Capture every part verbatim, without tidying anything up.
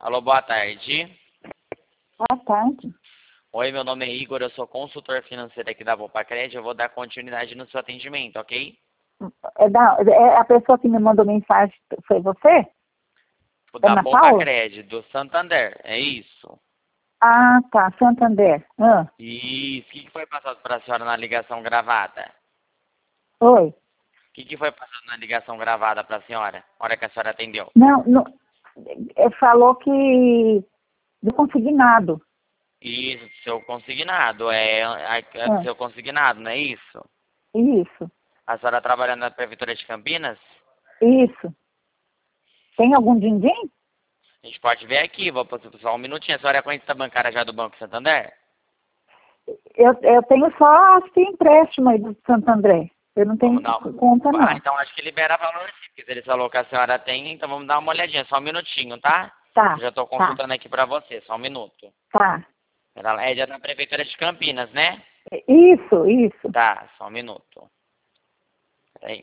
Alô, boa tarde. Boa tarde. Oi, meu nome é Igor, eu sou consultor financeiro aqui da Bopacred. Eu vou dar continuidade no seu atendimento, ok? É, da, é a pessoa que me mandou mensagem, foi você? O É da Ana Paula? Bopacred, do Santander, é isso? Ah, tá, Santander. Ah, Isso. O que que foi passado para a senhora na ligação gravada? oi. O que que foi passado na ligação gravada para a senhora, na hora que a senhora atendeu? Não, não é, falou que do consignado. Isso, seu consignado, é, é, é Ah, seu consignado, não é isso? isso, A senhora trabalha na Prefeitura de Campinas? isso. Tem algum din-din? A gente pode ver aqui, vou passar só um minutinho. A senhora é conhecida bancária já do Banco Santander? Eu, eu tenho só acho que empréstimo aí do Santander. Eu não tenho Vamos dar. conta, Ah, não. então acho que libera valor sim, porque se ele falou que a senhora tem, então vamos dar uma olhadinha, só um minutinho, tá? Tá, Eu já estou tá, consultando aqui para você, só um minuto. tá. Ela é já da Prefeitura de Campinas, né? Isso, isso. Tá, só um minuto. Peraí.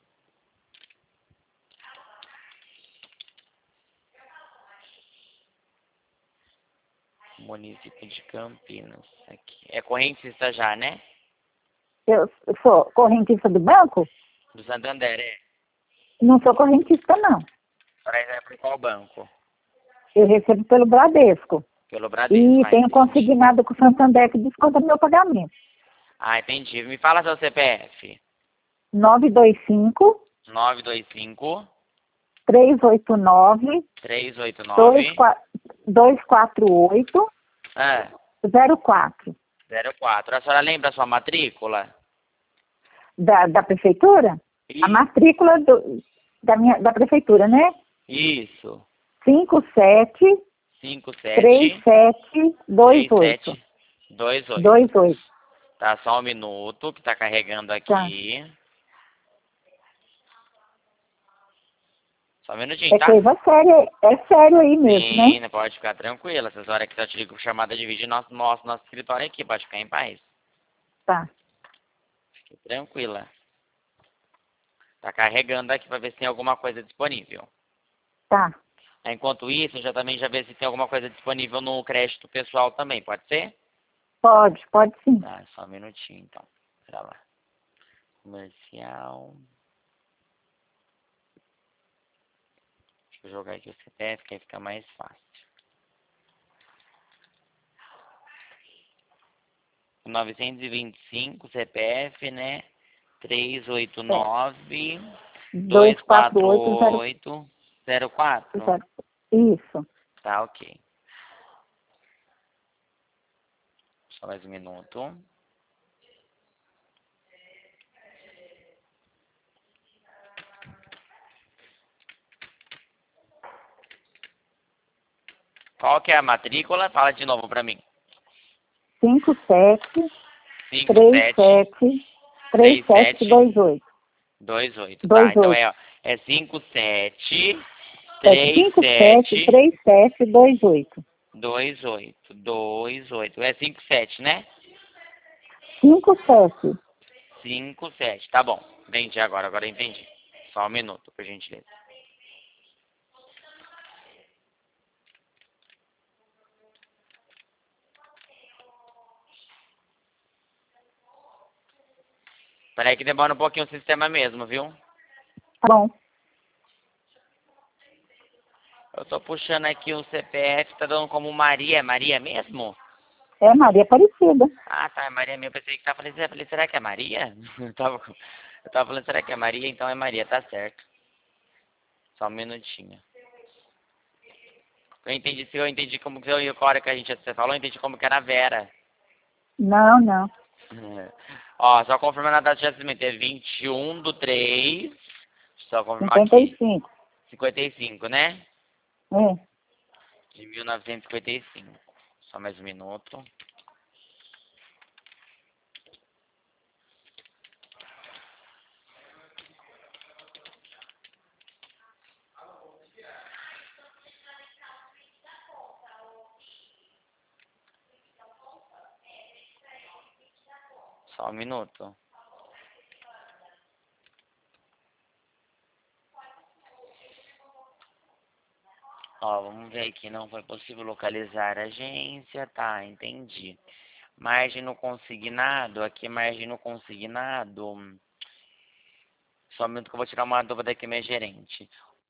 Município de Campinas. Aqui. É correntista já, né? Eu sou correntista do banco? Do Santander, é. Não sou correntista, não. A senhora é por qual banco? Eu recebo pelo Bradesco. Pelo Bradesco, E ah, tenho entendi. consignado com o Santander que desconta meu pagamento. Ah, entendi. Me fala seu C P F. nove dois cinco, nove dois cinco, três oito nove, três oito dois nove, quatro oito, ah, zero quatro. zero quatro. A senhora lembra a sua matrícula? Da, da prefeitura? A Isso. matrícula do, da, minha, da prefeitura, né? Isso. cinco sete cinco três sete sete dois três oito. sete dois oito. dois oito. Tá, só um minuto que tá carregando Tá. aqui. Só um minutinho, É tá? coisa séria, é sério aí mesmo, Sim, né? não pode ficar tranquila. Essas horas que eu te ligo por chamada de vídeo, nosso, nosso, nosso escritório aqui, pode ficar em paz. Tá, Fique tranquila. Tá carregando aqui pra ver se tem alguma coisa disponível. tá. Enquanto isso, eu já também já ver se tem alguma coisa disponível no crédito pessoal também, pode ser? Pode, pode sim. Tá, só um minutinho então. Pera lá. Comercial. Deixa eu jogar aqui o C P F, que aí fica mais fácil. novecentos e vinte e cinco C P F, né? trezentos e oitenta e É. nove, dois duzentos e quatro quarenta e oito zero. oito, zero quatro. Isso. Tá, ok. Só mais um minuto. Qual que é a matrícula? Fala de novo pra mim. cinco sete cinco três sete sete três três sete sete dois oito. dois oito. Tá, Dois então oito. é, ó, é cinco sete É três cinco sete sete três sete dois oito. dois oito. dois oito. É cinco sete, né? Cinco sete. cinco sete. Tá bom. Entendi agora, agora eu entendi. Só um minuto, por gentileza. Peraí que demora um pouquinho o sistema mesmo, viu? Tá bom. Eu tô puxando aqui o C P F, tá dando como Maria. É Maria mesmo? É Maria Aparecida. Ah, tá, é Maria mesmo. Eu pensei que tava falando, eu falei, será que é Maria? Eu tava, eu tava falando, será que é Maria? Então é Maria, tá certo. Só um minutinho. Eu entendi, se eu entendi como que eu, a hora que a gente, você falou, eu entendi como que era a Vera. Não, não. Ó, só confirmando a data de nascimento, é vinte e um do três, só confirmar cinquenta e aqui, cinco. cinquenta e cinco, né? É. De mil novecentos e cinquenta e cinco. Só mais um minuto. Só um minuto. Ó, vamos ver aqui, não foi possível localizar a agência, tá, entendi. Margem no consignado, aqui margem no consignado. Só um minuto que eu vou tirar uma dúvida aqui, minha gerente.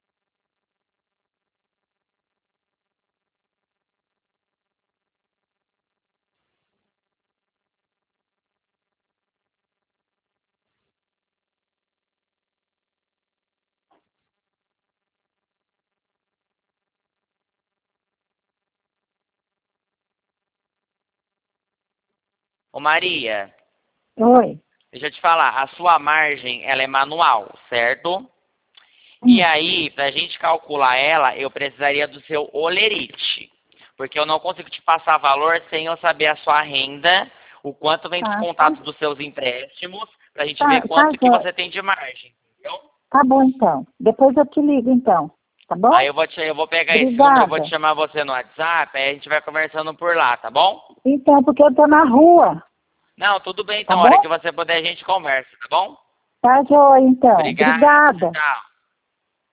Ô Maria, Oi. deixa eu te falar, a sua margem, ela é manual, certo? E Hum. aí, pra gente calcular ela, eu precisaria do seu olerite. Porque eu não consigo te passar valor sem eu saber a sua renda, o quanto vem Tá, tá, descontado dos seus empréstimos, pra gente ver tá, tá, quanto que jó- você tem de margem, entendeu? tá bom então. Depois eu te ligo então, tá Aí bom? eu vou, te, eu vou pegar esse número, eu vou te Obrigada. chamar você no WhatsApp, aí a gente vai conversando por lá, tá bom? Então, porque eu tô na rua, Não, tudo bem tá então, a hora bom? que você puder a gente conversa, tá bom? Tá joia então. Obrigado, Obrigada. tchau.